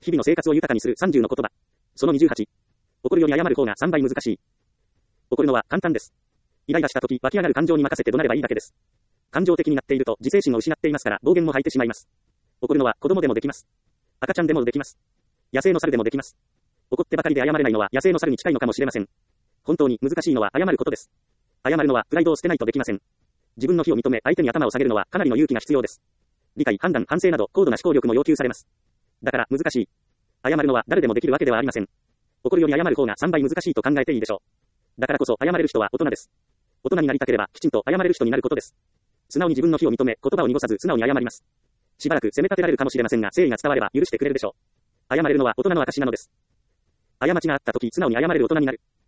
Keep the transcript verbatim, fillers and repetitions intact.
日々の生活を豊かにするさんじゅうの言葉。そのにじゅうはち。怒るより謝る方がさんばい難しい。怒るのは簡単です。イライラした時、湧き上がる感情に任せて怒鳴ればいいだけです。感情的になっていると自制心を失っていますから暴言も吐いてしまいます。怒るのは子供でもできます。赤ちゃんでもできます。野生の猿でもできます。怒ってばかりで謝れないのは野生の猿に近いのかもしれません。本当に難しいのは謝ることです。謝るのはプライドを捨てないとできません。自分の非を認め相手に頭を下げるのはかなりの勇気が必要です。理解、判断、反省など高度な思考力も要求されます。だから難しい。謝るのは誰でもできるわけではありません。怒るより謝る方がさんばい難しいと考えていいでしょう。だからこそ謝れる人は大人です。大人になりたければきちんと謝れる人になることです。素直に自分の非を認め言葉を濁さず素直に謝ります。しばらく責め立てられるかもしれませんが誠意が伝われば許してくれるでしょう。謝れるのは大人の証なのです。過ちがあった時素直に謝れる大人になる。